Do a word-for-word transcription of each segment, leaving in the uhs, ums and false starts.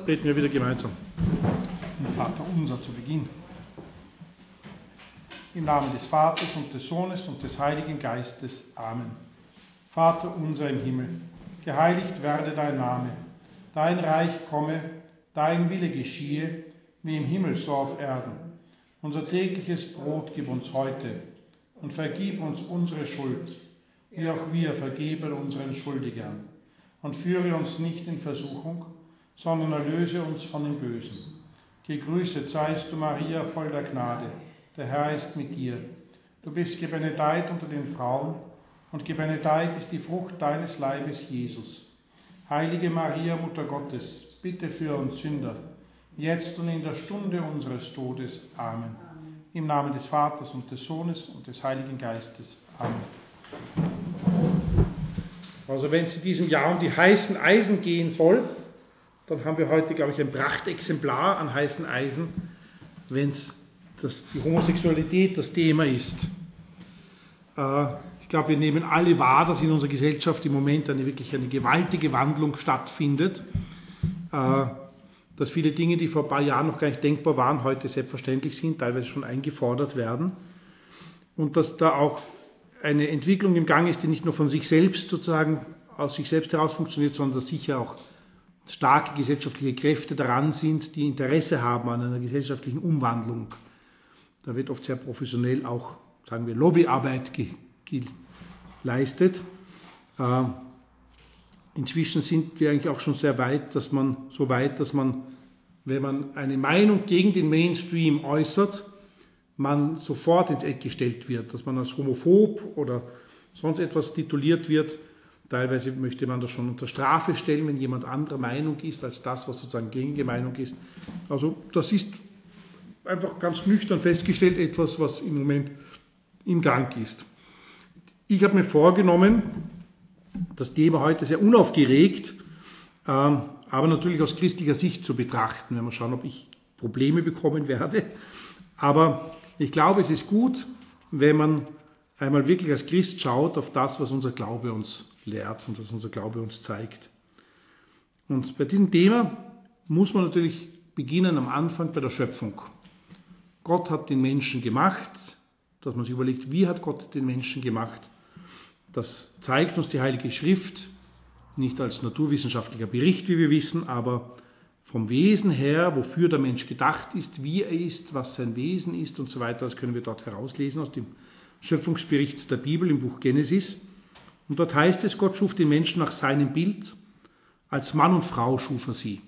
beten wir wieder gemeinsam. Den Vater unser zu Beginn. Im Namen des Vaters und des Sohnes und des Heiligen Geistes. Amen. Vater unser im Himmel, geheiligt werde dein Name. Dein Reich komme, dein Wille geschehe, wie im Himmel so auf Erden. Unser tägliches Brot gib uns heute und vergib uns unsere Schuld, wie auch wir vergeben unseren Schuldigern. Und führe uns nicht in Versuchung, sondern erlöse uns von dem Bösen. Gegrüßet seist du, Maria, voll der Gnade. Der Herr ist mit dir. Du bist gebenedeit unter den Frauen, und gebenedeit ist die Frucht deines Leibes, Jesus. Heilige Maria, Mutter Gottes, bitte für uns Sünder, jetzt und in der Stunde unseres Todes. Amen. Im Namen des Vaters und des Sohnes und des Heiligen Geistes. Amen. Also wenn es in diesem Jahr um die heißen Eisen gehen soll, dann haben wir heute, glaube ich, ein Prachtexemplar an heißen Eisen, wenn es das, die Homosexualität das Thema ist. Äh, ich glaube, wir nehmen alle wahr, dass in unserer Gesellschaft im Moment eine wirklich eine gewaltige Wandlung stattfindet, äh, dass viele Dinge, die vor ein paar Jahren noch gar nicht denkbar waren, heute selbstverständlich sind, teilweise schon eingefordert werden, und dass da auch eine Entwicklung im Gang ist, die nicht nur von sich selbst sozusagen aus sich selbst heraus funktioniert, sondern dass sicher auch starke gesellschaftliche Kräfte daran sind, die Interesse haben an einer gesellschaftlichen Umwandlung. Da wird oft sehr professionell auch, sagen wir, Lobbyarbeit ge- geleistet. Äh, inzwischen sind wir eigentlich auch schon sehr weit, dass man so weit, dass man, wenn man eine Meinung gegen den Mainstream äußert, man sofort ins Eck gestellt wird, dass man als homophob oder sonst etwas tituliert wird. Teilweise möchte man das schon unter Strafe stellen, wenn jemand anderer Meinung ist als das, was sozusagen gängige Meinung ist. Also das ist einfach ganz nüchtern festgestellt etwas, was im Moment im Gang ist. Ich habe mir vorgenommen, das Thema heute sehr unaufgeregt, ähm, aber natürlich aus christlicher Sicht zu betrachten. Wenn wir schauen, ob ich Probleme bekommen werde. Aber ich glaube, es ist gut, wenn man einmal wirklich als Christ schaut auf das, was unser Glaube uns lehrt und was unser Glaube uns zeigt. Und bei diesem Thema muss man natürlich beginnen am Anfang bei der Schöpfung. Gott hat den Menschen gemacht, dass man sich überlegt, wie hat Gott den Menschen gemacht. Das zeigt uns die Heilige Schrift, nicht als naturwissenschaftlicher Bericht, wie wir wissen, aber vom Wesen her, wofür der Mensch gedacht ist, wie er ist, was sein Wesen ist und so weiter, das können wir dort herauslesen aus dem Schöpfungsbericht der Bibel im Buch Genesis. Und dort heißt es, Gott schuf den Menschen nach seinem Bild, als Mann und Frau schuf er sie.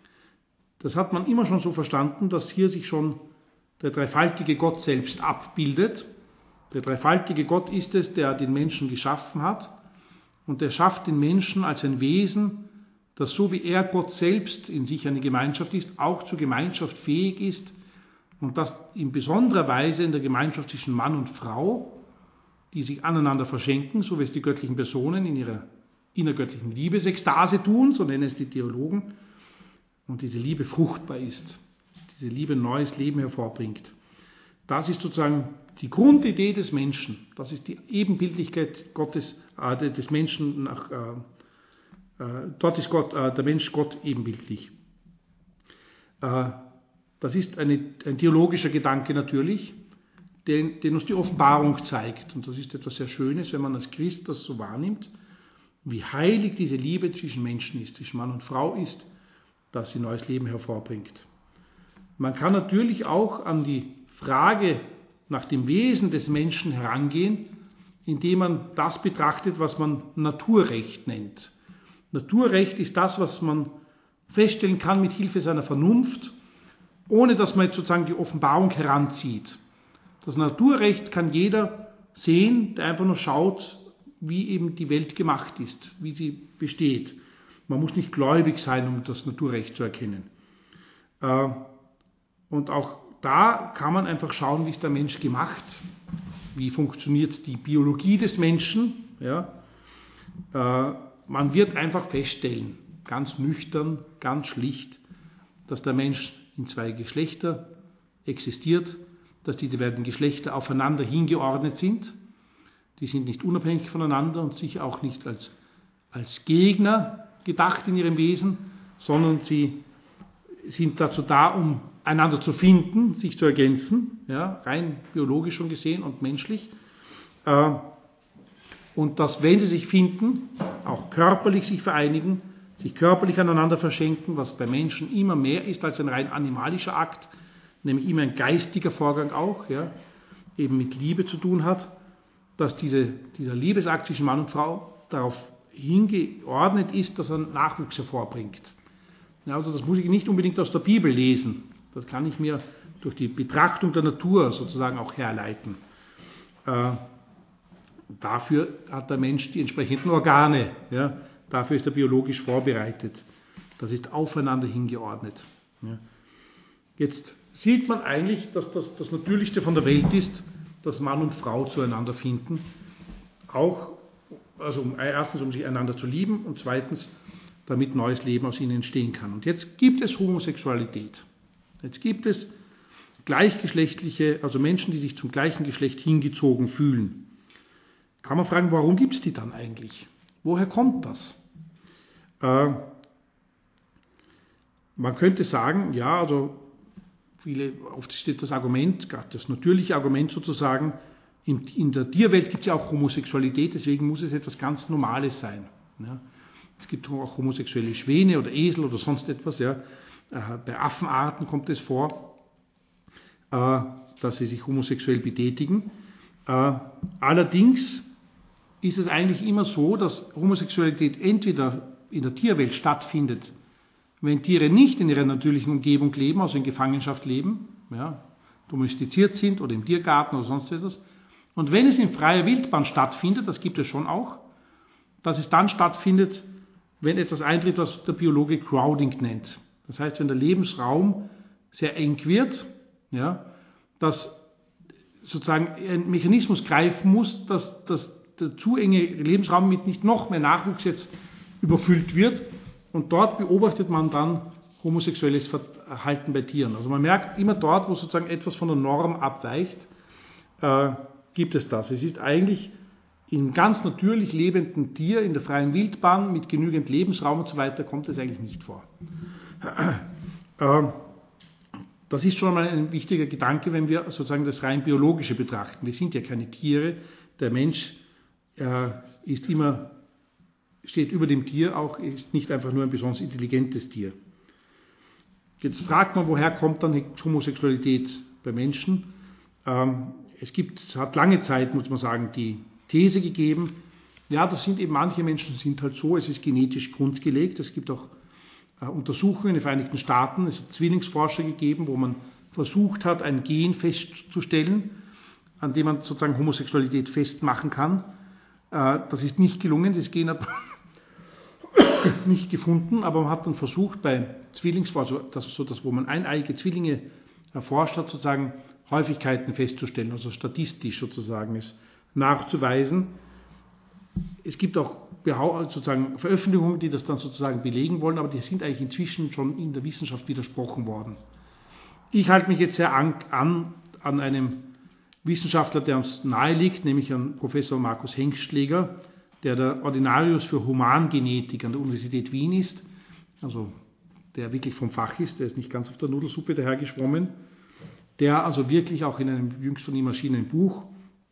Das hat man immer schon so verstanden, dass hier sich schon der dreifaltige Gott selbst abbildet. Der dreifaltige Gott ist es, der den Menschen geschaffen hat, und er schafft den Menschen als ein Wesen, das so wie er Gott selbst in sich eine Gemeinschaft ist, auch zur Gemeinschaft fähig ist, und das in besonderer Weise in der Gemeinschaft zwischen Mann und Frau, die sich aneinander verschenken, so wie es die göttlichen Personen in ihrer innergöttlichen Liebesekstase tun, so nennen es die Theologen, und diese Liebe fruchtbar ist, diese Liebe neues Leben hervorbringt. Das ist sozusagen die Grundidee des Menschen, das ist die Ebenbildlichkeit Gottes, äh, des Menschen nach äh, Dort ist Gott, der Mensch Gott ebenbildlich. Das ist eine, ein theologischer Gedanke natürlich, den, den uns die Offenbarung zeigt. Und das ist etwas sehr Schönes, wenn man als Christ das so wahrnimmt, wie heilig diese Liebe zwischen Menschen ist, zwischen Mann und Frau ist, dass sie neues Leben hervorbringt. Man kann natürlich auch an die Frage nach dem Wesen des Menschen herangehen, indem man das betrachtet, was man Naturrecht nennt. Naturrecht ist das, was man feststellen kann mit Hilfe seiner Vernunft, ohne dass man jetzt sozusagen die Offenbarung heranzieht. Das Naturrecht kann jeder sehen, der einfach nur schaut, wie eben die Welt gemacht ist, wie sie besteht. Man muss nicht gläubig sein, um das Naturrecht zu erkennen. Und auch da kann man einfach schauen, wie ist der Mensch gemacht, wie funktioniert die Biologie des Menschen. Ja. Man wird einfach feststellen, ganz nüchtern, ganz schlicht, dass der Mensch in zwei Geschlechter existiert, dass diese beiden Geschlechter aufeinander hingeordnet sind. Die sind nicht unabhängig voneinander und sicher auch nicht als, als Gegner gedacht in ihrem Wesen, sondern sie sind dazu da, um einander zu finden, sich zu ergänzen, ja, rein biologisch schon gesehen und menschlich. Äh, und dass, wenn sie sich finden, auch körperlich sich vereinigen, sich körperlich aneinander verschenken, was bei Menschen immer mehr ist als ein rein animalischer Akt, nämlich immer ein geistiger Vorgang auch, ja, eben mit Liebe zu tun hat, dass diese, dieser Liebesakt zwischen Mann und Frau darauf hingeordnet ist, dass er Nachwuchs hervorbringt. Ja, also das muss ich nicht unbedingt aus der Bibel lesen, das kann ich mir durch die Betrachtung der Natur sozusagen auch herleiten. Äh, dafür hat der Mensch die entsprechenden Organe, ja, dafür ist er biologisch vorbereitet. Das ist aufeinander hingeordnet. Ja. Jetzt sieht man eigentlich, dass das das Natürlichste von der Welt ist, dass Mann und Frau zueinander finden. Auch, also um, erstens, um sich einander zu lieben und zweitens, damit neues Leben aus ihnen entstehen kann. Und jetzt gibt es Homosexualität. Jetzt gibt es gleichgeschlechtliche, also Menschen, die sich zum gleichen Geschlecht hingezogen fühlen. Kann man fragen, warum gibt es die dann eigentlich? Woher kommt das? Äh, man könnte sagen, ja, also viele, oft steht das Argument, das natürliche Argument sozusagen, in, in der Tierwelt gibt es ja auch Homosexualität, deswegen muss es etwas ganz Normales sein. Ja. Es gibt auch homosexuelle Schwäne oder Esel oder sonst etwas. Ja. Bei Affenarten kommt es vor, äh, dass sie sich homosexuell betätigen. Äh, allerdings ist es eigentlich immer so, dass Homosexualität entweder in der Tierwelt stattfindet, wenn Tiere nicht in ihrer natürlichen Umgebung leben, also in Gefangenschaft leben, ja, domestiziert sind oder im Tiergarten oder sonst etwas. Und wenn es in freier Wildbahn stattfindet, das gibt es schon auch, dass es dann stattfindet, wenn etwas eintritt, was der Biologe Crowding nennt. Das heißt, wenn der Lebensraum sehr eng wird, ja, dass sozusagen ein Mechanismus greifen muss, dass, dass der zu enge Lebensraum mit nicht noch mehr Nachwuchs jetzt überfüllt wird. Und dort beobachtet man dann homosexuelles Verhalten bei Tieren. Also man merkt, immer dort, wo sozusagen etwas von der Norm abweicht, äh, gibt es das. Es ist eigentlich im ganz natürlich lebenden Tier, in der freien Wildbahn, mit genügend Lebensraum und so weiter, kommt es eigentlich nicht vor. Äh, das ist schon mal ein wichtiger Gedanke, wenn wir sozusagen das rein Biologische betrachten. Wir sind ja keine Tiere. Der Mensch äh, ist immer, steht über dem Tier auch, ist nicht einfach nur ein besonders intelligentes Tier. Jetzt fragt man, woher kommt dann Homosexualität bei Menschen? Ähm, es gibt, es hat lange Zeit, muss man sagen, die These gegeben, ja, das sind eben manche Menschen sind halt so, es ist genetisch grundgelegt. Es gibt auch äh, Untersuchungen in den Vereinigten Staaten, es hat Zwillingsforscher gegeben, wo man versucht hat, ein Gen festzustellen, an dem man sozusagen Homosexualität festmachen kann. Äh, das ist nicht gelungen, das Gen hat nicht gefunden, aber man hat dann versucht, bei Zwillingsforschern, also das ist so das, wo man eineiige Zwillinge erforscht hat, sozusagen Häufigkeiten festzustellen, also statistisch sozusagen es nachzuweisen. Es gibt auch sozusagen Veröffentlichungen, die das dann sozusagen belegen wollen, aber die sind eigentlich inzwischen schon in der Wissenschaft widersprochen worden. Ich halte mich jetzt sehr an, an, an einem Wissenschaftler, der uns nahe liegt, nämlich an Professor Markus Hengstschläger, der der Ordinarius für Humangenetik an der Universität Wien ist, also der wirklich vom Fach ist, der ist nicht ganz auf der Nudelsuppe dahergeschwommen, der also wirklich auch in einem jüngst von ihm erschienenen Buch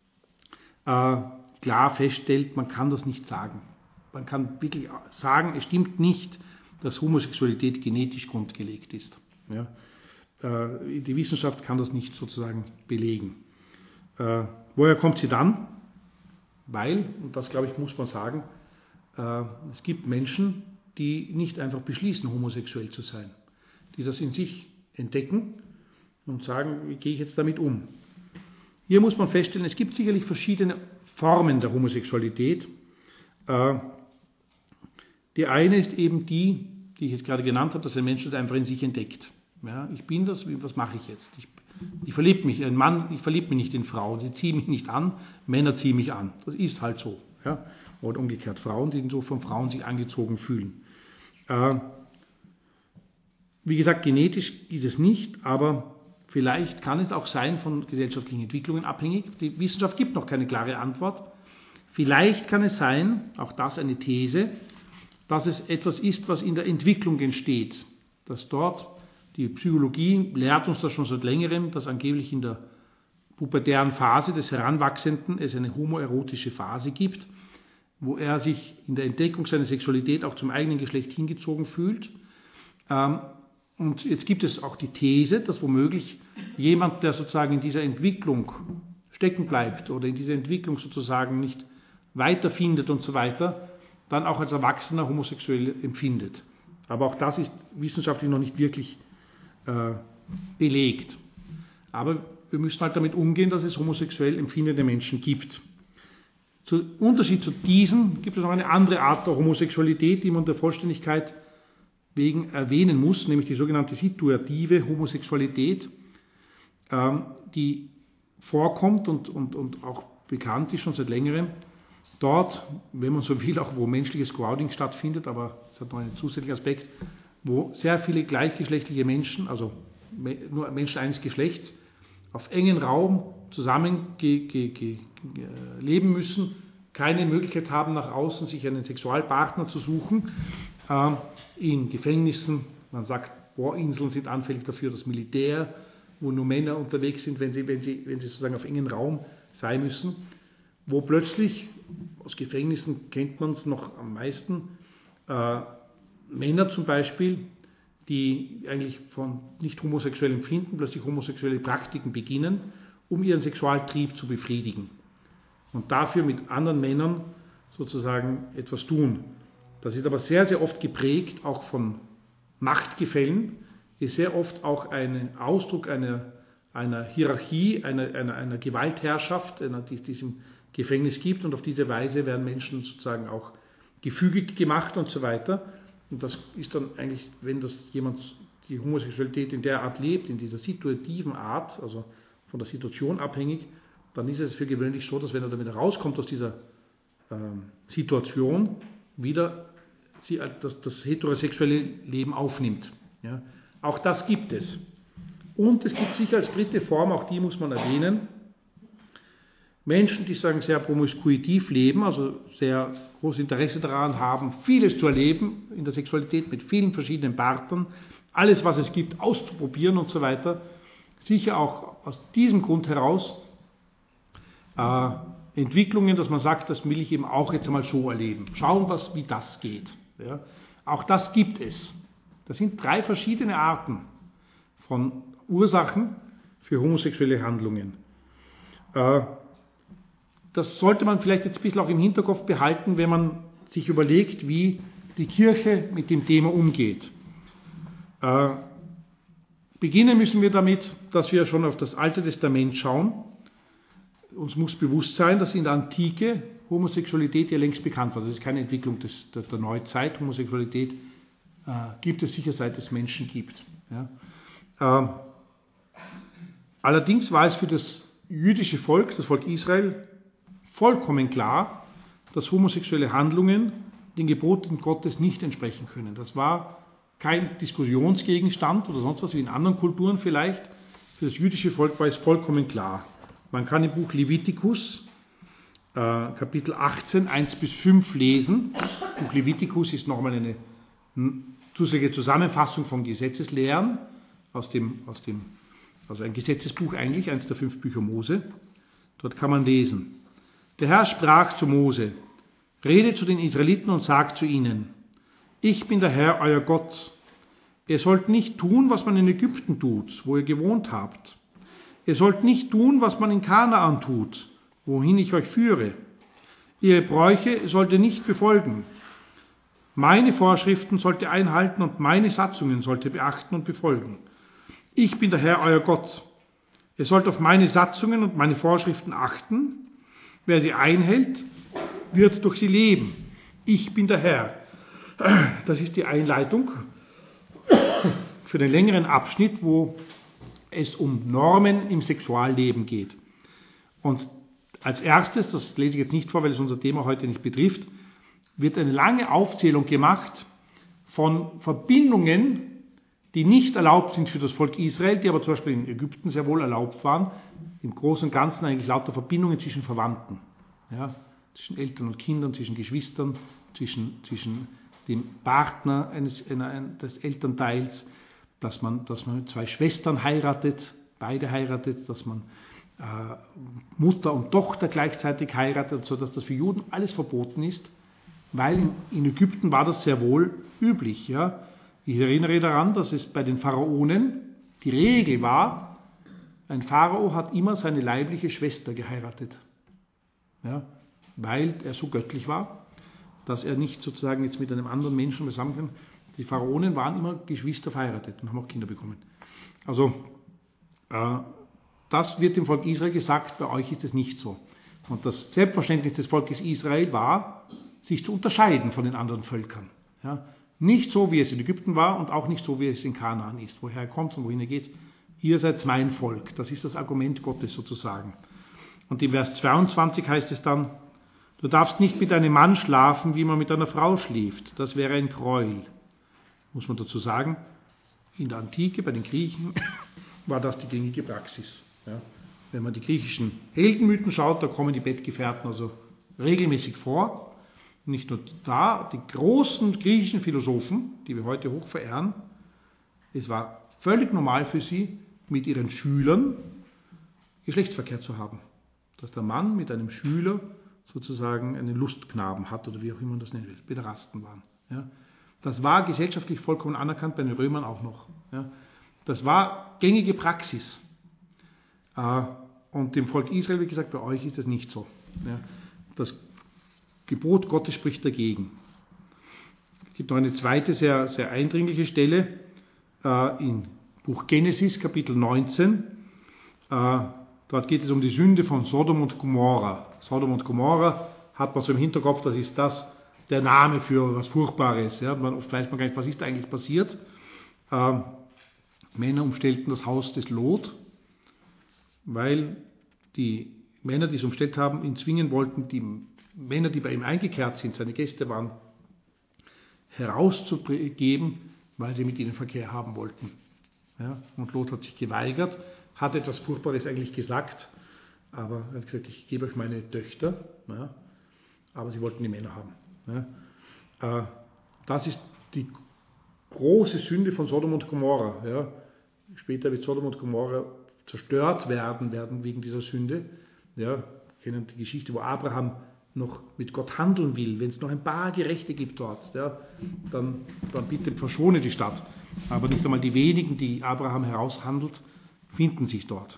äh, klar feststellt, man kann das nicht sagen. Man kann wirklich sagen, es stimmt nicht, dass Homosexualität genetisch grundgelegt ist. Ja? Äh, die Wissenschaft kann das nicht sozusagen belegen. Äh, woher kommt sie dann? Weil, und das glaube ich muss man sagen, äh, es gibt Menschen, die nicht einfach beschließen, homosexuell zu sein, die das in sich entdecken und sagen, wie gehe ich jetzt damit um? Hier muss man feststellen, es gibt sicherlich verschiedene Formen der Homosexualität. Äh, die eine ist eben die, die ich jetzt gerade genannt habe, dass ein Mensch das einfach in sich entdeckt. Ja, ich bin das, was mache ich jetzt? Ich, ich verliebe mich, ein Mann, ich verliebe mich nicht in Frauen, sie ziehen mich nicht an, Männer ziehen mich an. Das ist halt so. Ja? Oder umgekehrt, Frauen, die so von Frauen sich angezogen fühlen. Äh, wie gesagt, genetisch ist es nicht, aber vielleicht kann es auch sein, von gesellschaftlichen Entwicklungen abhängig. Die Wissenschaft gibt noch keine klare Antwort. Vielleicht kann es sein, auch das eine These, dass es etwas ist, was in der Entwicklung entsteht. Dass dort Die Psychologie lehrt uns das schon seit längerem, dass angeblich in der pubertären Phase des Heranwachsenden es eine homoerotische Phase gibt, wo er sich in der Entdeckung seiner Sexualität auch zum eigenen Geschlecht hingezogen fühlt. Und jetzt gibt es auch die These, dass womöglich jemand, der sozusagen in dieser Entwicklung stecken bleibt oder in dieser Entwicklung sozusagen nicht weiterfindet und so weiter, dann auch als Erwachsener homosexuell empfindet. Aber auch das ist wissenschaftlich noch nicht wirklich äh, belegt. Aber wir müssen halt damit umgehen, dass es homosexuell empfindende Menschen gibt. Zum Unterschied zu diesen gibt es noch eine andere Art der Homosexualität, die man der Vollständigkeit wegen erwähnen muss, nämlich die sogenannte situative Homosexualität, ähm, die vorkommt und, und, und auch bekannt ist schon seit längerem. Dort, wenn man so will, auch wo menschliches Crowding stattfindet, aber es hat noch einen zusätzlichen Aspekt, wo sehr viele gleichgeschlechtliche Menschen, also nur Menschen eines Geschlechts, auf engen Raum zusammen ge, ge, ge, ge, leben müssen, keine Möglichkeit haben, nach außen sich einen Sexualpartner zu suchen. Äh, in Gefängnissen, man sagt, Bohrinseln sind anfällig dafür, das Militär, wo nur Männer unterwegs sind, wenn sie, wenn sie, wenn sie sozusagen auf engen Raum sein müssen, wo plötzlich, aus Gefängnissen kennt man es noch am meisten, äh, Männer zum Beispiel, die eigentlich von nicht homosexuellem Empfinden plötzlich homosexuelle Praktiken beginnen, um ihren Sexualtrieb zu befriedigen. Und dafür mit anderen Männern sozusagen etwas tun. Das ist aber sehr, sehr oft geprägt auch von Machtgefällen, ist sehr oft auch ein Ausdruck einer, einer Hierarchie, einer, einer, einer Gewaltherrschaft, einer, die es im Gefängnis gibt. Und auf diese Weise werden Menschen sozusagen auch gefügig gemacht und so weiter. Und das ist dann eigentlich, wenn das jemand die Homosexualität in der Art lebt, in dieser situativen Art, also von der Situation abhängig, dann ist es für gewöhnlich so, dass wenn er damit rauskommt aus dieser ähm, Situation, wieder sie, das, das heterosexuelle Leben aufnimmt. Ja. Auch das gibt es. Und es gibt sicher als dritte Form, auch die muss man erwähnen, Menschen, die sagen sehr promiskuitiv leben, also sehr großes Interesse daran haben, vieles zu erleben in der Sexualität mit vielen verschiedenen Partnern, alles, was es gibt, auszuprobieren und so weiter. Sicher auch aus diesem Grund heraus äh, Entwicklungen, dass man sagt, das will ich eben auch jetzt einmal so erleben. Schauen, was, wie das geht. Ja. Auch das gibt es. Das sind drei verschiedene Arten von Ursachen für homosexuelle Handlungen. Äh, Das sollte man vielleicht jetzt ein bisschen auch im Hinterkopf behalten, wenn man sich überlegt, wie die Kirche mit dem Thema umgeht. Äh, beginnen müssen wir damit, dass wir schon auf das Alte Testament schauen. Uns muss bewusst sein, dass in der Antike Homosexualität ja längst bekannt war. Das ist keine Entwicklung des, der, der Neuzeit. Homosexualität äh, gibt es sicher, seit es Menschen gibt. Ja. Äh, allerdings war es für das jüdische Volk, das Volk Israel, vollkommen klar, dass homosexuelle Handlungen den Geboten Gottes nicht entsprechen können. Das war kein Diskussionsgegenstand oder sonst was wie in anderen Kulturen vielleicht. Für das jüdische Volk war es vollkommen klar. Man kann im Buch Levitikus, äh, Kapitel achtzehn, eins bis fünf lesen. Das Buch Levitikus ist nochmal eine zusätzliche Zusammenfassung von Gesetzeslehren aus dem, aus dem, also ein Gesetzesbuch eigentlich, eines der fünf Bücher Mose. Dort kann man lesen. Der Herr sprach zu Mose: Rede zu den Israeliten und sagt zu ihnen: Ich bin der Herr, euer Gott. Ihr sollt nicht tun, was man in Ägypten tut, wo ihr gewohnt habt. Ihr sollt nicht tun, was man in Kanaan tut, wohin ich euch führe. Ihre Bräuche sollt ihr nicht befolgen. Meine Vorschriften sollt ihr einhalten und meine Satzungen sollt ihr beachten und befolgen. Ich bin der Herr, euer Gott. Ihr sollt auf meine Satzungen und meine Vorschriften achten. Wer sie einhält, wird durch sie leben. Ich bin der Herr. Das ist die Einleitung für den längeren Abschnitt, wo es um Normen im Sexualleben geht. Und als erstes, das lese ich jetzt nicht vor, weil es unser Thema heute nicht betrifft, wird eine lange Aufzählung gemacht von Verbindungen, die nicht erlaubt sind für das Volk Israel, die aber zum Beispiel in Ägypten sehr wohl erlaubt waren. Im Großen und Ganzen eigentlich lauter Verbindungen zwischen Verwandten, ja, zwischen Eltern und Kindern, zwischen Geschwistern, zwischen, zwischen dem Partner eines, einer, des Elternteils, dass man, dass man zwei Schwestern heiratet, beide heiratet, dass man äh, Mutter und Tochter gleichzeitig heiratet, sodass das für Juden alles verboten ist, weil in, in Ägypten war das sehr wohl üblich. Ja? Ich erinnere daran, dass es bei den Pharaonen die Regel war, ein Pharao hat immer seine leibliche Schwester geheiratet, ja? Weil er so göttlich war, dass er nicht sozusagen jetzt mit einem anderen Menschen zusammen kann. Die Pharaonen waren immer Geschwister verheiratet und haben auch Kinder bekommen. Also äh, das wird dem Volk Israel gesagt, bei euch ist es nicht so. Und das Selbstverständnis des Volkes Israel war, sich zu unterscheiden von den anderen Völkern. Ja? Nicht so, wie es in Ägypten war und auch nicht so, wie es in Kanaan ist, woher er kommt und wohin er geht. Ihr seid mein Volk. Das ist das Argument Gottes sozusagen. Und in Vers zweiundzwanzig heißt es dann, du darfst nicht mit einem Mann schlafen, wie man mit einer Frau schläft. Das wäre ein Gräuel. Muss man dazu sagen, in der Antike, bei den Griechen, war das die gängige Praxis. Ja. Wenn man die griechischen Heldenmythen schaut, da kommen die Bettgefährten also regelmäßig vor. Nicht nur da, die großen griechischen Philosophen, die wir heute hoch verehren, es war völlig normal für sie, mit ihren Schülern Geschlechtsverkehr zu haben. Dass der Mann mit einem Schüler sozusagen einen Lustknaben hat oder wie auch immer man das nennen will, Päderasten waren. Ja. Das war gesellschaftlich vollkommen anerkannt, bei den Römern auch noch. Ja. Das war gängige Praxis. Äh, und dem Volk Israel, wie gesagt, bei euch ist das nicht so. Ja. Das Gebot Gottes spricht dagegen. Es gibt noch eine zweite sehr, sehr eindringliche Stelle äh, im Buch Genesis, Kapitel neunzehn. Äh, dort geht es um die Sünde von Sodom und Gomorra. Sodom und Gomorra hat man so im Hinterkopf, das ist das, der Name für was Furchtbares. Ja. Man, oft weiß man gar nicht, was ist da eigentlich passiert. Äh, Männer umstellten das Haus des Lot, weil die Männer, die es umstellt haben, ihn zwingen wollten, die Männer, die bei ihm eingekehrt sind, seine Gäste waren, herauszugeben, weil sie mit ihnen Verkehr haben wollten. Ja. Und Lot hat sich geweigert, hat etwas Furchtbares eigentlich gesagt, aber er hat gesagt, ich gebe euch meine Töchter, ja, aber sie wollten die Männer haben. Ja. Äh, das ist die große Sünde von Sodom und Gomorra. Ja. Später wird Sodom und Gomorra zerstört werden, werden wegen dieser Sünde. Ja, wir kennen die Geschichte, wo Abraham noch mit Gott handeln will. Wenn es noch ein paar Gerechte gibt dort, ja, dann, dann bitte verschone die Stadt. Aber nicht einmal die wenigen, die Abraham heraushandelt, finden sich dort.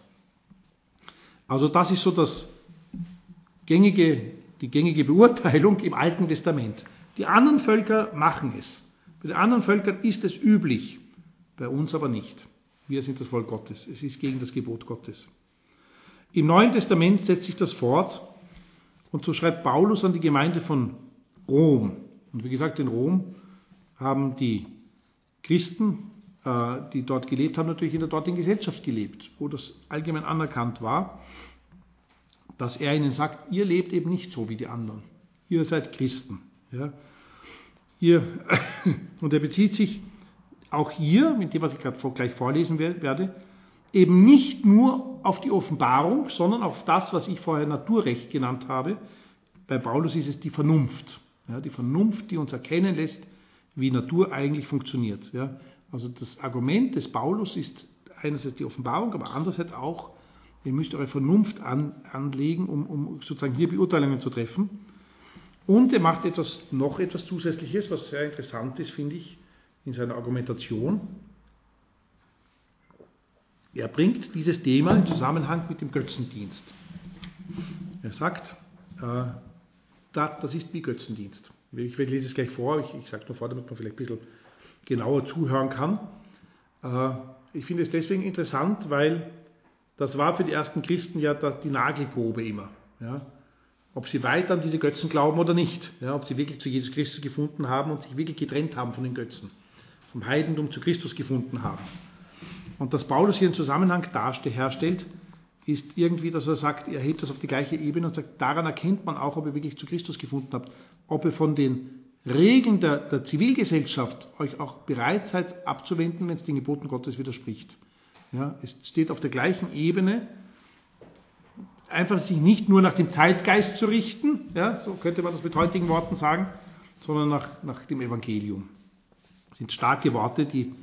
Also das ist so das gängige, die gängige Beurteilung im Alten Testament. Die anderen Völker machen es. Bei den anderen Völkern ist es üblich, bei uns aber nicht. Wir sind das Volk Gottes. Es ist gegen das Gebot Gottes. Im Neuen Testament setzt sich das fort und so schreibt Paulus an die Gemeinde von Rom. Und wie gesagt, in Rom haben die Christen, äh, die dort gelebt haben, natürlich in der dortigen Gesellschaft gelebt, wo das allgemein anerkannt war, dass er ihnen sagt, ihr lebt eben nicht so wie die anderen. Ihr seid Christen. Ja. Ihr, und er bezieht sich auch hier, mit dem, was ich gerade gleich vorlesen werde, eben nicht nur auf die Offenbarung, sondern auf das, was ich vorher Naturrecht genannt habe. Bei Paulus ist es die Vernunft. Ja, die Vernunft, die uns erkennen lässt, wie Natur eigentlich funktioniert. Ja, also das Argument des Paulus ist einerseits die Offenbarung, aber andererseits auch, ihr müsst eure Vernunft an, anlegen, um, um sozusagen hier Beurteilungen zu treffen. Und er macht etwas, noch etwas Zusätzliches, was sehr interessant ist, finde ich, in seiner Argumentation. Er bringt dieses Thema in Zusammenhang mit dem Götzendienst. Er sagt, äh, das ist wie Götzendienst. Ich lese es gleich vor, ich, ich sage nur vor, damit man vielleicht ein bisschen genauer zuhören kann. Äh, ich finde es deswegen interessant, weil das war für die ersten Christen ja die Nagelprobe immer. Ja? Ob sie weiter an diese Götzen glauben oder nicht. Ja? Ob sie wirklich zu Jesus Christus gefunden haben und sich wirklich getrennt haben von den Götzen. Vom Heidentum zu Christus gefunden haben. Und dass Paulus hier einen Zusammenhang darstellt, herstellt, ist irgendwie, dass er sagt, er hebt das auf die gleiche Ebene und sagt, daran erkennt man auch, ob ihr wirklich zu Christus gefunden habt. Ob ihr von den Regeln der, der Zivilgesellschaft euch auch bereit seid abzuwenden, wenn es den Geboten Gottes widerspricht. Ja, es steht auf der gleichen Ebene, einfach sich nicht nur nach dem Zeitgeist zu richten, ja, so könnte man das mit heutigen Worten sagen, sondern nach, nach dem Evangelium. Das sind starke Worte, die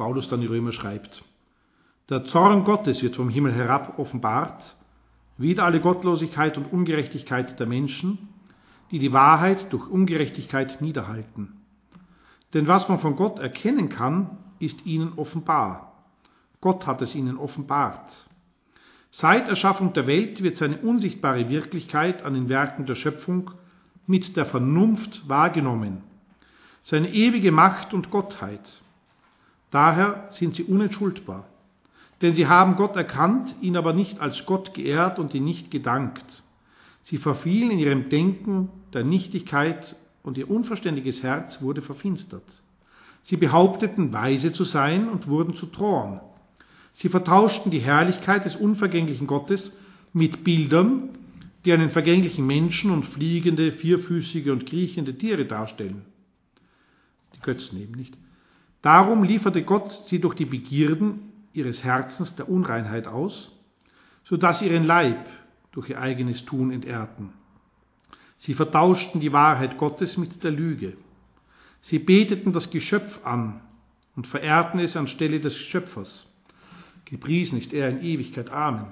Paulus dann die Römer schreibt. Der Zorn Gottes wird vom Himmel herab offenbart, wider alle Gottlosigkeit und Ungerechtigkeit der Menschen, die die Wahrheit durch Ungerechtigkeit niederhalten. Denn was man von Gott erkennen kann, ist ihnen offenbar. Gott hat es ihnen offenbart. Seit Erschaffung der Welt wird seine unsichtbare Wirklichkeit an den Werken der Schöpfung mit der Vernunft wahrgenommen, seine ewige Macht und Gottheit. Daher sind sie unentschuldbar, denn sie haben Gott erkannt, ihn aber nicht als Gott geehrt und ihn nicht gedankt. Sie verfielen in ihrem Denken der Nichtigkeit und ihr unverständiges Herz wurde verfinstert. Sie behaupteten, weise zu sein und wurden zu Toren. Sie vertauschten die Herrlichkeit des unvergänglichen Gottes mit Bildern, die einen vergänglichen Menschen und fliegende, vierfüßige und kriechende Tiere darstellen. Die Götzen eben nicht. Darum lieferte Gott sie durch die Begierden ihres Herzens der Unreinheit aus, sodass sie ihren Leib durch ihr eigenes Tun entehrten. Sie vertauschten die Wahrheit Gottes mit der Lüge. Sie beteten das Geschöpf an und verehrten es anstelle des Schöpfers. Gepriesen ist er in Ewigkeit. Amen.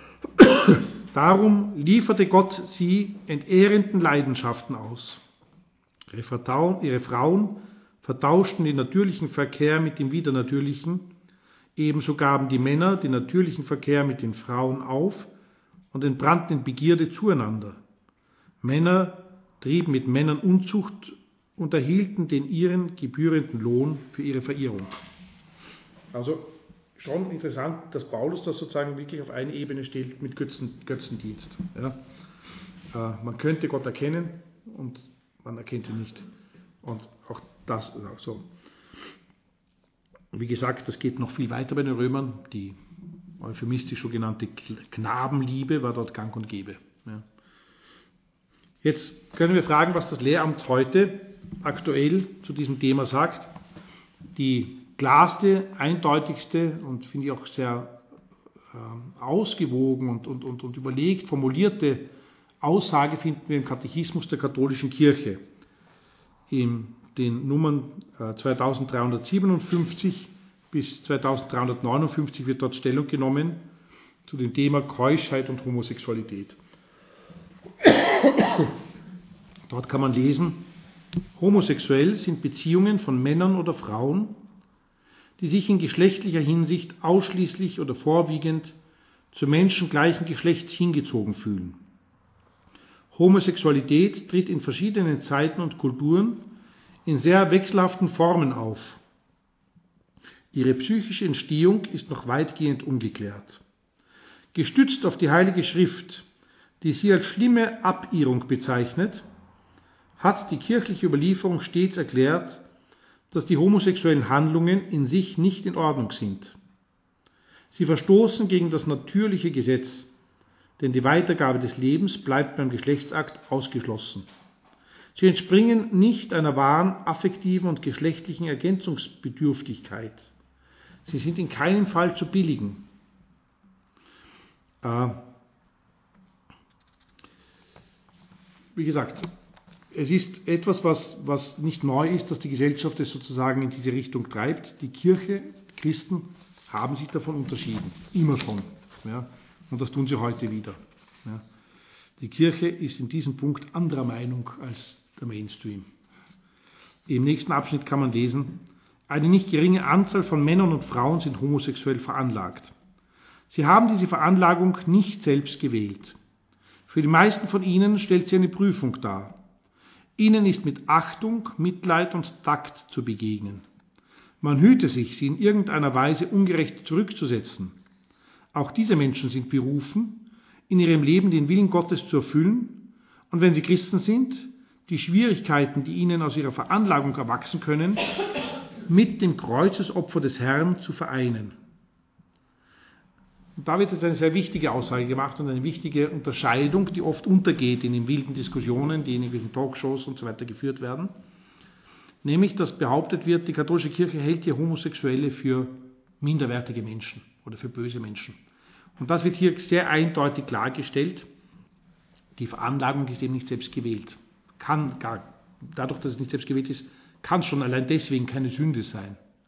Darum lieferte Gott sie entehrenden Leidenschaften aus. Ihre, Vertau- ihre Frauen vertauschten den natürlichen Verkehr mit dem Widernatürlichen, ebenso gaben die Männer den natürlichen Verkehr mit den Frauen auf und entbrannten in Begierde zueinander. Männer trieben mit Männern Unzucht und erhielten den ihren gebührenden Lohn für ihre Verirrung. Also schon interessant, dass Paulus das sozusagen wirklich auf eine Ebene stellt mit Götzen, Götzendienst. Ja. Äh, man könnte Gott erkennen und man erkennt ihn nicht. Und auch das ist auch so. Wie gesagt, das geht noch viel weiter bei den Römern. Die euphemistisch so genannte Knabenliebe war dort gang und gäbe. Ja. Jetzt können wir fragen, was das Lehramt heute aktuell zu diesem Thema sagt. Die klarste, eindeutigste und finde ich auch sehr äh, ausgewogen und, und, und, und überlegt formulierte Aussage finden wir im Katechismus der katholischen Kirche. In den Nummern äh, zweitausenddreihundertsiebenundfünfzig bis zweitausenddreihundertneunundfünfzig wird dort Stellung genommen zu dem Thema Keuschheit und Homosexualität. Dort kann man lesen, homosexuell sind Beziehungen von Männern oder Frauen, die sich in geschlechtlicher Hinsicht ausschließlich oder vorwiegend zu Menschen gleichen Geschlechts hingezogen fühlen. Homosexualität tritt in verschiedenen Zeiten und Kulturen in sehr wechselhaften Formen auf. Ihre psychische Entstehung ist noch weitgehend ungeklärt. Gestützt auf die Heilige Schrift, die sie als schlimme Abirrung bezeichnet, hat die kirchliche Überlieferung stets erklärt, dass die homosexuellen Handlungen in sich nicht in Ordnung sind. Sie verstoßen gegen das natürliche Gesetz, denn die Weitergabe des Lebens bleibt beim Geschlechtsakt ausgeschlossen. Sie entspringen nicht einer wahren affektiven und geschlechtlichen Ergänzungsbedürftigkeit. Sie sind in keinem Fall zu billigen. Äh, wie gesagt, es ist etwas, was, was nicht neu ist, dass die Gesellschaft es sozusagen in diese Richtung treibt. Die Kirche, die Christen haben sich davon unterschieden, immer schon. Ja, und das tun sie heute wieder. Ja. Die Kirche ist in diesem Punkt anderer Meinung als der Mainstream. Im nächsten Abschnitt kann man lesen, eine nicht geringe Anzahl von Männern und Frauen sind homosexuell veranlagt. Sie haben diese Veranlagung nicht selbst gewählt. Für die meisten von ihnen stellt sie eine Prüfung dar. Ihnen ist mit Achtung, Mitleid und Takt zu begegnen. Man hüte sich, sie in irgendeiner Weise ungerecht zurückzusetzen. Auch diese Menschen sind berufen, in ihrem Leben den Willen Gottes zu erfüllen und wenn sie Christen sind, die Schwierigkeiten, die ihnen aus ihrer Veranlagung erwachsen können, mit dem Kreuzesopfer des Herrn zu vereinen. Und da wird jetzt eine sehr wichtige Aussage gemacht und eine wichtige Unterscheidung, die oft untergeht in den wilden Diskussionen, die in irgendwelchen Talkshows und so weiter geführt werden. Nämlich, dass behauptet wird, die katholische Kirche hält hier Homosexuelle für minderwertige Menschen oder für böse Menschen. Und das wird hier sehr eindeutig klargestellt. Die Veranlagung ist eben nicht selbst gewählt. Kann gar, dadurch, dass es nicht selbst gewählt ist, kann schon allein deswegen keine Sünde sein.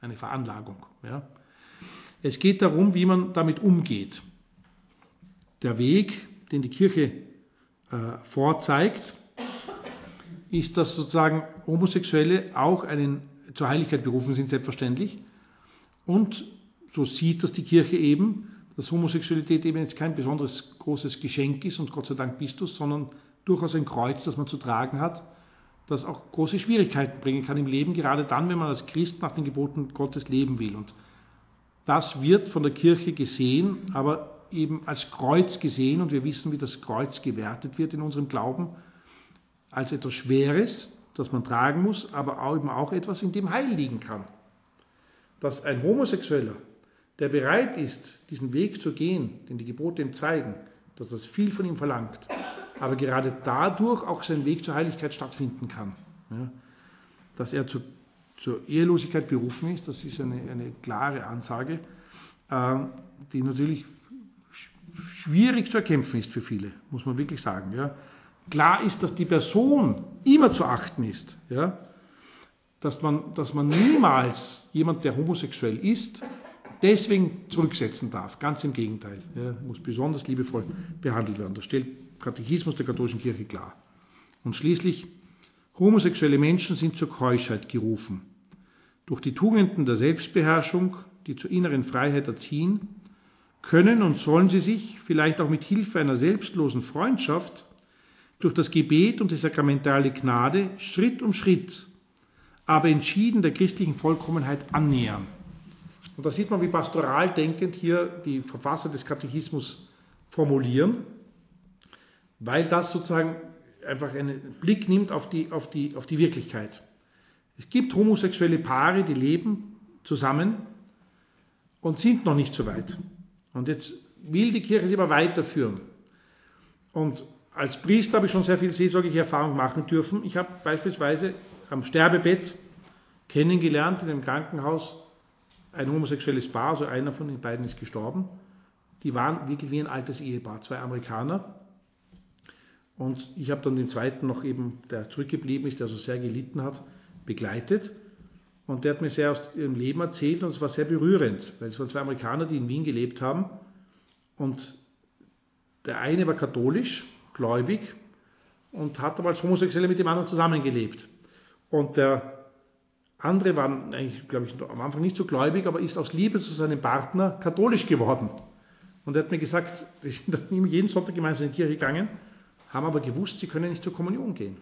eine Veranlagung. Ja. Es geht darum, wie man damit umgeht. Der Weg, den die Kirche äh, vorzeigt, ist, dass sozusagen Homosexuelle auch einen, zur Heiligkeit berufen sind, selbstverständlich. Und so sieht das die Kirche eben, dass Homosexualität eben jetzt kein besonderes großes Geschenk ist, und Gott sei Dank bist du, sondern durchaus ein Kreuz, das man zu tragen hat, das auch große Schwierigkeiten bringen kann im Leben, gerade dann, wenn man als Christ nach den Geboten Gottes leben will. Und das wird von der Kirche gesehen, aber eben als Kreuz gesehen, und wir wissen, wie das Kreuz gewertet wird in unserem Glauben, als etwas Schweres, das man tragen muss, aber auch eben auch etwas, in dem Heil liegen kann. Dass ein Homosexueller, der bereit ist, diesen Weg zu gehen, den die Gebote ihm zeigen, dass das viel von ihm verlangt, aber gerade dadurch auch sein Weg zur Heiligkeit stattfinden kann. Ja, dass er zu, zur Ehelosigkeit berufen ist, das ist eine, eine klare Ansage, äh, die natürlich schwierig zu erkämpfen ist für viele, muss man wirklich sagen. Ja. Klar ist, dass die Person immer zu achten ist, ja, dass man, dass man niemals jemand, der homosexuell ist, deswegen zurücksetzen darf. Ganz im Gegenteil. Er muss besonders liebevoll behandelt werden. Das stellt Katechismus der katholischen Kirche klar. Und schließlich, homosexuelle Menschen sind zur Keuschheit gerufen. Durch die Tugenden der Selbstbeherrschung, die zur inneren Freiheit erziehen, können und sollen sie sich, vielleicht auch mit Hilfe einer selbstlosen Freundschaft, durch das Gebet und die sakramentale Gnade Schritt um Schritt, aber entschieden der christlichen Vollkommenheit annähern. Und da sieht man, wie pastoral denkend hier die Verfasser des Katechismus formulieren, weil das sozusagen einfach einen Blick nimmt auf die, auf die, auf die Wirklichkeit. Es gibt homosexuelle Paare, die leben zusammen und sind noch nicht so weit. Und jetzt will die Kirche sie aber weiterführen. Und als Priester habe ich schon sehr viel seelsorgliche Erfahrung machen dürfen. Ich habe beispielsweise am Sterbebett kennengelernt in einem Krankenhaus ein homosexuelles Paar, also einer von den beiden ist gestorben. Die waren wirklich wie ein altes Ehepaar, zwei Amerikaner. Und ich habe dann den zweiten noch eben, der zurückgeblieben ist, der so sehr gelitten hat, begleitet. Und der hat mir sehr aus ihrem Leben erzählt und es war sehr berührend, weil es waren zwei Amerikaner, die in Wien gelebt haben. Und der eine war katholisch, gläubig und hat aber als Homosexuelle mit dem anderen zusammengelebt. Und der andere war eigentlich, glaube ich, am Anfang nicht so gläubig, aber ist aus Liebe zu seinem Partner katholisch geworden. Und er hat mir gesagt, sie sind jeden Sonntag gemeinsam in die Kirche gegangen, haben aber gewusst, sie können nicht zur Kommunion gehen.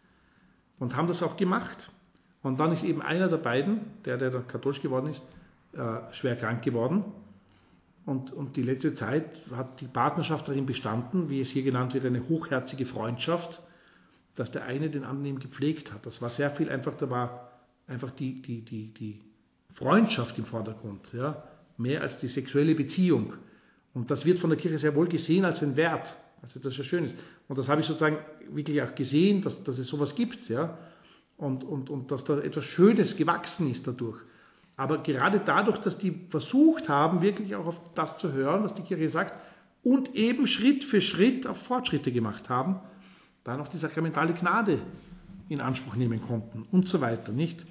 Und haben das auch gemacht. Und dann ist eben einer der beiden, der, der dann katholisch geworden ist, äh, schwer krank geworden. Und, und die letzte Zeit hat die Partnerschaft darin bestanden, wie es hier genannt wird, eine hochherzige Freundschaft, dass der eine den anderen eben gepflegt hat. Das war sehr viel einfach, da war einfach die, die, die, die Freundschaft im Vordergrund, ja, mehr als die sexuelle Beziehung. Und das wird von der Kirche sehr wohl gesehen als ein Wert, also das ja schön ist. Und das habe ich sozusagen wirklich auch gesehen, dass, dass es sowas gibt, ja, und, und, und dass da etwas Schönes gewachsen ist dadurch. Aber gerade dadurch, dass die versucht haben, wirklich auch auf das zu hören, was die Kirche sagt, und eben Schritt für Schritt auch Fortschritte gemacht haben, dann auch die sakramentale Gnade in Anspruch nehmen konnten und so weiter, nicht?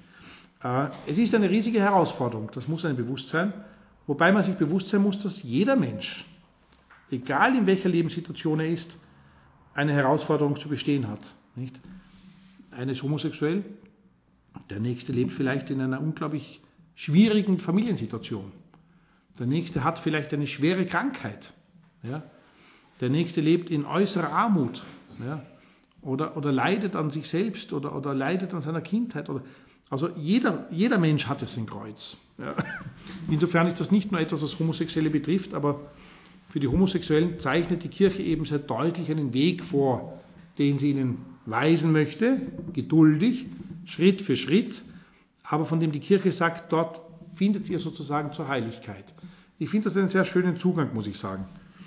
Es ist eine riesige Herausforderung, das muss einem bewusst sein, wobei man sich bewusst sein muss, dass jeder Mensch, egal in welcher Lebenssituation er ist, eine Herausforderung zu bestehen hat, nicht? Einer ist homosexuell, der nächste lebt vielleicht in einer unglaublich schwierigen Familiensituation. Der nächste hat vielleicht eine schwere Krankheit. Ja? Der nächste lebt in äußerer Armut. Ja? Oder, oder leidet an sich selbst oder, oder leidet an seiner Kindheit. Oder, also jeder, jeder Mensch hat es ein Kreuz. Ja? Insofern ist das nicht nur etwas, was Homosexuelle betrifft, aber für die Homosexuellen zeichnet die Kirche eben sehr deutlich einen Weg vor, den sie ihnen weisen möchte, geduldig, Schritt für Schritt, aber von dem die Kirche sagt, dort findet ihr sozusagen zur Heiligkeit. Ich finde das einen sehr schönen Zugang, muss ich sagen.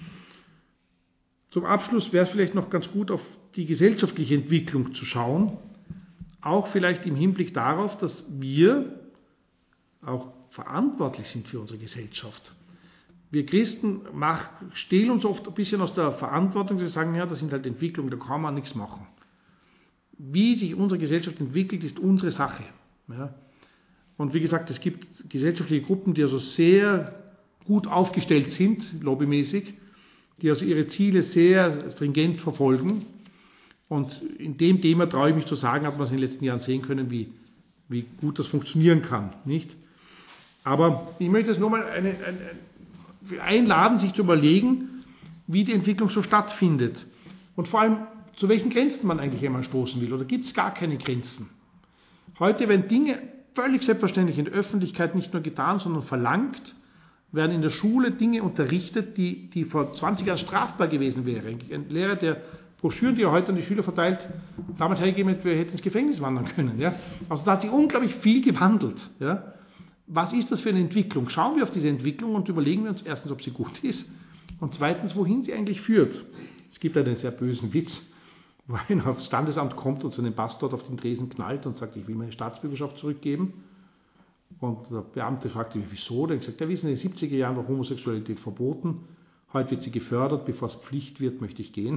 Zum Abschluss wäre es vielleicht noch ganz gut, auf die gesellschaftliche Entwicklung zu schauen, auch vielleicht im Hinblick darauf, dass wir auch verantwortlich sind für unsere Gesellschaft. Wir Christen mach, stehlen uns oft ein bisschen aus der Verantwortung, wir sagen, ja, das sind halt Entwicklungen, da kann man nichts machen. Wie sich unsere Gesellschaft entwickelt, ist unsere Sache. Ja. Und wie gesagt, es gibt gesellschaftliche Gruppen, die also sehr gut aufgestellt sind, lobbymäßig, die also ihre Ziele sehr stringent verfolgen. Und in dem Thema traue ich mich zu sagen, hat man es in den letzten Jahren sehen können, wie, wie gut das funktionieren kann. Nicht? Aber ich möchte jetzt nur mal eine, eine, einladen, sich zu überlegen, wie die Entwicklung so stattfindet. Und vor allem, zu welchen Grenzen man eigentlich einmal stoßen will. Oder gibt es gar keine Grenzen? Heute werden Dinge völlig selbstverständlich in der Öffentlichkeit nicht nur getan, sondern verlangt, werden in der Schule Dinge unterrichtet, die, die vor zwanzig Jahren strafbar gewesen wären. Ein Lehrer, der Broschüren, die er heute an die Schüler verteilt, damals hergegeben hat, wir hätten ins Gefängnis wandern können. Ja? Also da hat sich unglaublich viel gewandelt. Ja? Was ist das für eine Entwicklung? Schauen wir auf diese Entwicklung und überlegen wir uns erstens, ob sie gut ist und zweitens, wohin sie eigentlich führt. Es gibt einen sehr bösen Witz, wo einer aufs Standesamt kommt und so einen Pastor auf den Tresen knallt und sagt, ich will meine Staatsbürgerschaft zurückgeben. Und der Beamte fragte mich, wieso? Dann sagt er, wissen, in den siebziger Jahren war Homosexualität verboten, heute wird sie gefördert, bevor es Pflicht wird, möchte ich gehen.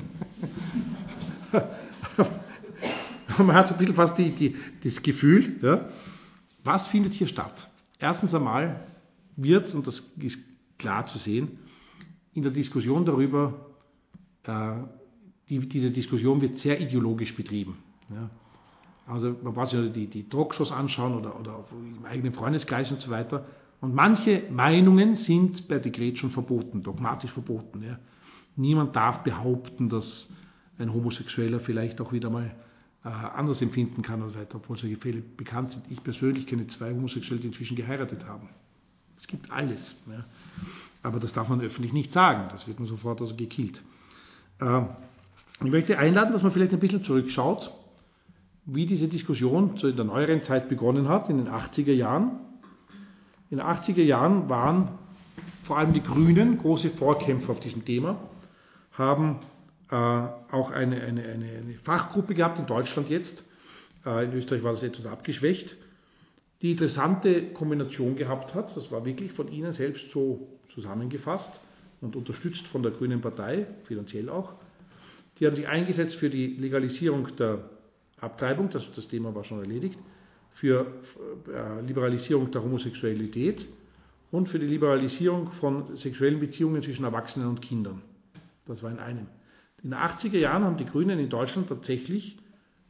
Man hat so ein bisschen fast die, die, das Gefühl, ja, was findet hier statt? Erstens einmal wird, und das ist klar zu sehen, in der Diskussion darüber, äh, die, diese Diskussion wird sehr ideologisch betrieben. Ja. Also man braucht sich die, die Talkshows anschauen oder, oder im eigenen Freundeskreis und so weiter. Und manche Meinungen sind per Dekret schon verboten, dogmatisch verboten. Ja. Niemand darf behaupten, dass ein Homosexueller vielleicht auch wieder mal äh, anders empfinden kann und so weiter, obwohl solche Fälle bekannt sind. Ich persönlich kenne zwei Homosexuelle, die inzwischen geheiratet haben. Es gibt alles. Ja. Aber das darf man öffentlich nicht sagen. Das wird man sofort also gekillt. Äh, ich möchte einladen, dass man vielleicht ein bisschen zurückschaut, wie diese Diskussion in der neueren Zeit begonnen hat, in den achtziger Jahren. In den achtziger Jahren waren vor allem die Grünen große Vorkämpfer auf diesem Thema, haben äh, auch eine, eine, eine, eine Fachgruppe gehabt, in Deutschland jetzt, äh, in Österreich war das etwas abgeschwächt, die interessante Kombination gehabt hat, das war wirklich von ihnen selbst so zusammengefasst und unterstützt von der Grünen Partei, finanziell auch. Die haben sich eingesetzt für die Legalisierung der Abtreibung, das, das Thema war schon erledigt, für äh, Liberalisierung der Homosexualität und für die Liberalisierung von sexuellen Beziehungen zwischen Erwachsenen und Kindern. Das war in einem. In den achtziger Jahren haben die Grünen in Deutschland tatsächlich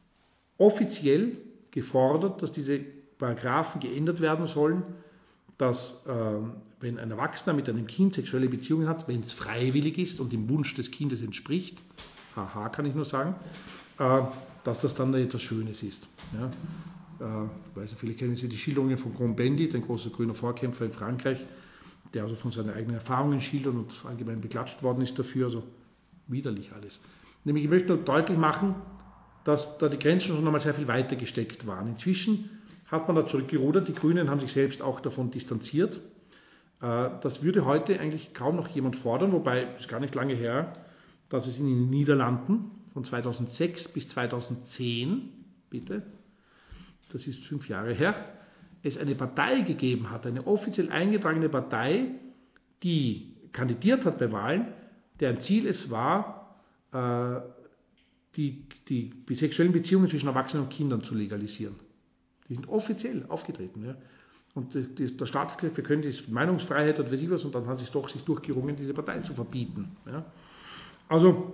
offiziell gefordert, dass diese Paragraphen geändert werden sollen, dass äh, wenn ein Erwachsener mit einem Kind sexuelle Beziehungen hat, wenn es freiwillig ist und dem Wunsch des Kindes entspricht, haha, kann ich nur sagen, äh, dass das dann etwas Schönes ist. Ja. Äh, ich weiß nicht, vielleicht kennen Sie die Schilderungen von Cohn-Bendit, ein großer grüner Vorkämpfer in Frankreich, der also von seinen eigenen Erfahrungen schildert und allgemein beklatscht worden ist dafür, also widerlich alles. Nämlich, ich möchte nur deutlich machen, dass da die Grenzen schon einmal sehr viel weiter gesteckt waren. Inzwischen hat man da zurückgerudert, die Grünen haben sich selbst auch davon distanziert. Äh, das würde heute eigentlich kaum noch jemand fordern, wobei es ist gar nicht lange her, dass es in den Niederlanden von zweitausendsechs bis zweitausendzehn, bitte, das ist fünf Jahre her, es eine Partei gegeben hat, eine offiziell eingetragene Partei, die kandidiert hat bei Wahlen, deren Ziel es war, äh, die, die sexuellen Beziehungen zwischen Erwachsenen und Kindern zu legalisieren. Die sind offiziell aufgetreten. Ja. Und die, die, der Staat hat gesagt, wir können die Meinungsfreiheit oder weiß ich was, und dann hat es doch sich durchgerungen, diese Partei zu verbieten. Ja. Also,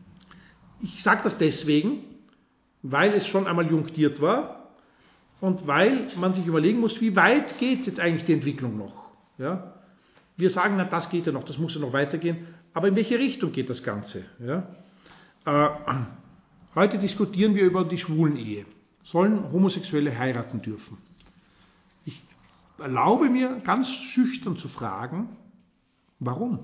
ich sage das deswegen, weil es schon einmal junktiert war und weil man sich überlegen muss, wie weit geht jetzt eigentlich die Entwicklung noch. Ja? Wir sagen, na, das geht ja noch, das muss ja noch weitergehen, aber in welche Richtung geht das Ganze? Ja? Äh, heute diskutieren wir über die Schwulenehe. Sollen Homosexuelle heiraten dürfen? Ich erlaube mir ganz schüchtern zu fragen, warum?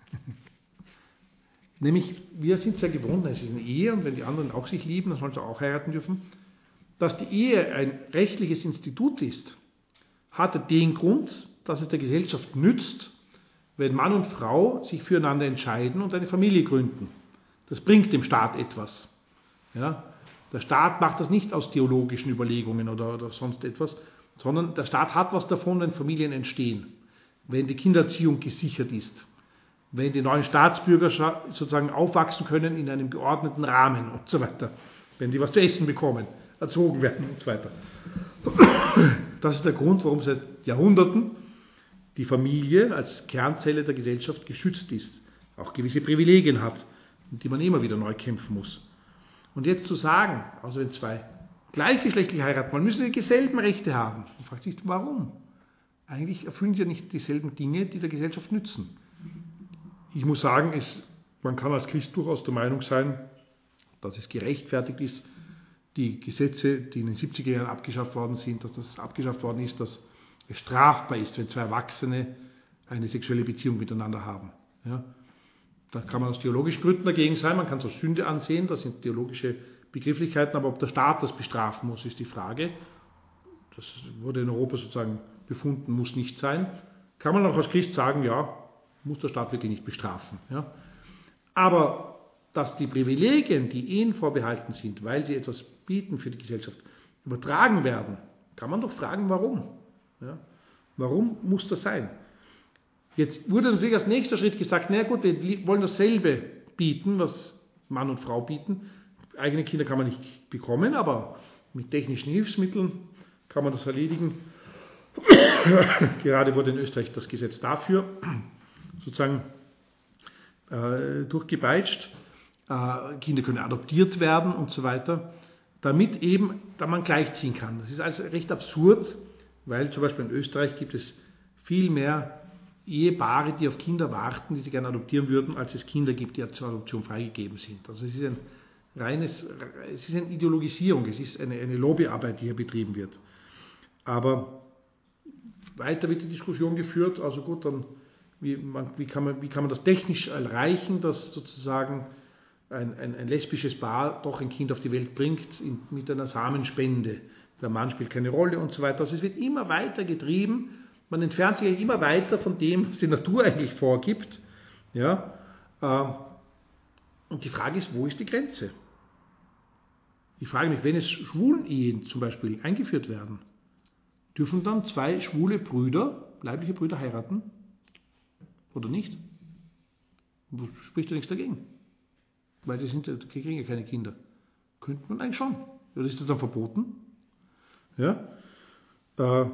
Nämlich, wir sind sehr gewohnt, es ist eine Ehe und wenn die anderen auch sich lieben, dann sollen sie auch heiraten dürfen. Dass die Ehe ein rechtliches Institut ist, hatte den Grund, dass es der Gesellschaft nützt, wenn Mann und Frau sich füreinander entscheiden und eine Familie gründen. Das bringt dem Staat etwas. Ja? Der Staat macht das nicht aus theologischen Überlegungen oder, oder sonst etwas, sondern der Staat hat was davon, wenn Familien entstehen, wenn die Kindererziehung gesichert ist, wenn die neuen Staatsbürger sozusagen aufwachsen können in einem geordneten Rahmen und so weiter, wenn die was zu essen bekommen, erzogen werden und so weiter. das ist der Grund, warum seit Jahrhunderten die Familie als Kernzelle der Gesellschaft geschützt ist, auch gewisse Privilegien hat, um die man immer wieder neu kämpfen muss. Und jetzt zu sagen, also wenn zwei gleichgeschlechtlich heiraten wollen, müssen sie dieselben Rechte haben. Man fragt sich, warum? Eigentlich erfüllen sie ja nicht dieselben Dinge, die der Gesellschaft nützen. Ich muss sagen, es, man kann als Christ durchaus der Meinung sein, dass es gerechtfertigt ist, die Gesetze, die in den siebziger Jahren abgeschafft worden sind, dass das abgeschafft worden ist, dass es strafbar ist, wenn zwei Erwachsene eine sexuelle Beziehung miteinander haben. Ja? Da kann man aus theologischen Gründen dagegen sein, man kann es als Sünde ansehen, das sind theologische Begrifflichkeiten, aber ob der Staat das bestrafen muss, ist die Frage. Das wurde in Europa sozusagen befunden, muss nicht sein. Kann man auch als Christ sagen, ja, muss der Staat wirklich nicht bestrafen. Ja? Aber dass die Privilegien, die ihnen vorbehalten sind, weil sie etwas bieten für die Gesellschaft, übertragen werden, kann man doch fragen, warum. Ja? Warum muss das sein? Jetzt wurde natürlich als nächster Schritt gesagt, na gut, wir wollen dasselbe bieten, was Mann und Frau bieten. Eigene Kinder kann man nicht bekommen, aber mit technischen Hilfsmitteln kann man das erledigen. Gerade wurde in Österreich das Gesetz dafür sozusagen äh, durchgepeitscht. Äh, Kinder können adoptiert werden und so weiter, damit eben da man gleichziehen kann. Das ist also recht absurd, weil zum Beispiel in Österreich gibt es viel mehr Ehepaare, die auf Kinder warten, die sie gerne adoptieren würden, als es Kinder gibt, die zur Adoption freigegeben sind. Also es ist ein reines, es ist eine Ideologisierung, es ist eine, eine Lobbyarbeit, die hier betrieben wird. Aber weiter wird die Diskussion geführt, also gut, dann wie, man, wie, kann man, wie kann man das technisch erreichen, dass sozusagen ein, ein, ein lesbisches Paar doch ein Kind auf die Welt bringt in, mit einer Samenspende. Der Mann spielt keine Rolle und so weiter. Also es wird immer weiter getrieben, man entfernt sich immer weiter von dem, was die Natur eigentlich vorgibt. Ja? Und die Frage ist, wo ist die Grenze? Ich frage mich, wenn es Schwulenehen zum Beispiel eingeführt werden, dürfen dann zwei schwule Brüder, leibliche Brüder heiraten? Oder nicht? Spricht ja nichts dagegen. Weil die, sind, die kriegen ja keine Kinder. Könnte man eigentlich schon. Oder ist das dann verboten? Ja? Äh,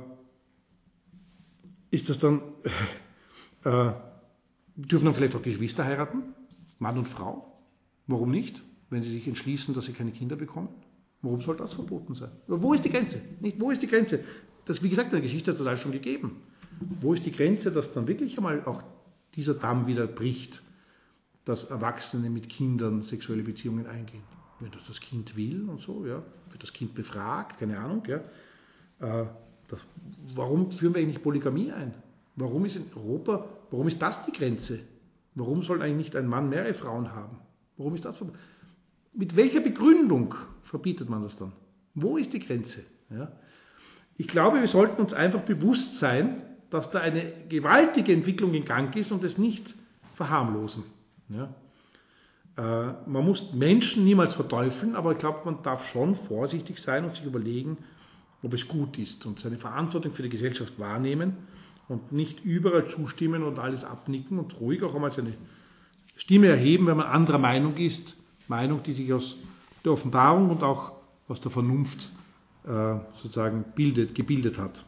ist das dann, äh, dürfen dann vielleicht auch Geschwister heiraten? Mann und Frau? Warum nicht? Wenn sie sich entschließen, dass sie keine Kinder bekommen? Warum soll das verboten sein? Aber wo ist die Grenze? Nicht, wo ist die Grenze? Das, wie gesagt, in der Geschichte hat es das alles schon gegeben. Wo ist die Grenze, dass dann wirklich einmal auch dieser Damm wieder bricht, dass Erwachsene mit Kindern sexuelle Beziehungen eingehen? Wenn das das Kind will und so, ja, wird das Kind befragt, keine Ahnung, ja. Äh, das, warum führen wir eigentlich Polygamie ein? Warum ist in Europa, warum ist das die Grenze? Warum soll eigentlich nicht ein Mann mehrere Frauen haben? Warum ist das verboten? Mit welcher Begründung verbietet man das dann? Wo ist die Grenze? Ja? Ich glaube, wir sollten uns einfach bewusst sein, dass da eine gewaltige Entwicklung in Gang ist und es nicht verharmlosen. Ja? Äh, man muss Menschen niemals verteufeln, aber ich glaube, man darf schon vorsichtig sein und sich überlegen, ob es gut ist und seine Verantwortung für die Gesellschaft wahrnehmen und nicht überall zustimmen und alles abnicken und ruhig auch einmal seine Stimme erheben, wenn man anderer Meinung ist, Meinung, die sich aus der Offenbarung und auch aus der Vernunft äh, sozusagen bildet, gebildet hat.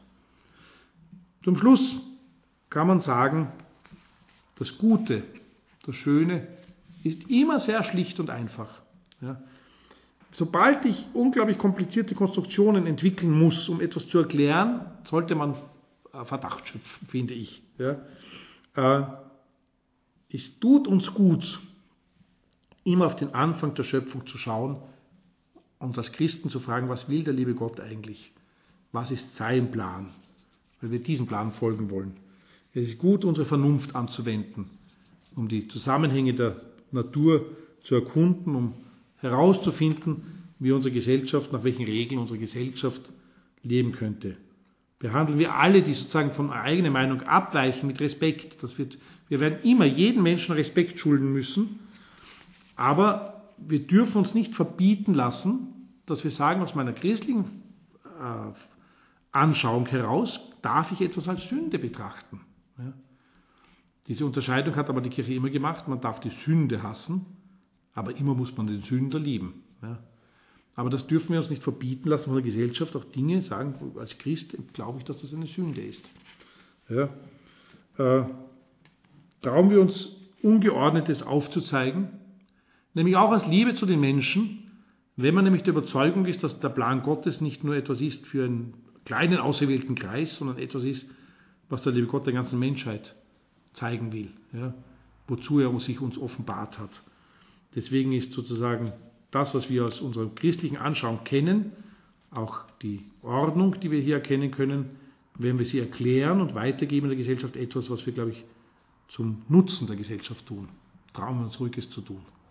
Zum Schluss kann man sagen, das Gute, das Schöne ist immer sehr schlicht und einfach. Ja. Sobald ich unglaublich komplizierte Konstruktionen entwickeln muss, um etwas zu erklären, sollte man Verdacht schöpfen, finde ich. Ja. Äh, es tut uns gut, immer auf den Anfang der Schöpfung zu schauen und als Christen zu fragen, was will der liebe Gott eigentlich? Was ist sein Plan? Weil wir diesem Plan folgen wollen. Es ist gut, unsere Vernunft anzuwenden, um die Zusammenhänge der Natur zu erkunden, um herauszufinden, wie unsere Gesellschaft, nach welchen Regeln unsere Gesellschaft leben könnte. Behandeln wir alle, die sozusagen von einer eigenen Meinung abweichen, mit Respekt. Das wird, wir werden immer jedem Menschen Respekt schulden müssen, aber wir dürfen uns nicht verbieten lassen, dass wir sagen, aus meiner christlichen äh, Anschauung heraus, darf ich etwas als Sünde betrachten. Ja. Diese Unterscheidung hat aber die Kirche immer gemacht, man darf die Sünde hassen, aber immer muss man den Sünder lieben. Ja. Aber das dürfen wir uns nicht verbieten lassen von der Gesellschaft, auch Dinge sagen, als Christ glaube ich, dass das eine Sünde ist. Ja. Äh, trauen wir uns Ungeordnetes aufzuzeigen, nämlich auch aus Liebe zu den Menschen, wenn man nämlich der Überzeugung ist, dass der Plan Gottes nicht nur etwas ist für einen kleinen auserwählten Kreis, sondern etwas ist, was der liebe Gott der ganzen Menschheit zeigen will, ja, wozu er sich uns offenbart hat. Deswegen ist sozusagen das, was wir aus unserer christlichen Anschauung kennen, auch die Ordnung, die wir hier erkennen können, wenn wir sie erklären und weitergeben in der Gesellschaft, etwas, was wir, glaube ich, zum Nutzen der Gesellschaft tun. Trauen wir uns ruhig, es zu tun.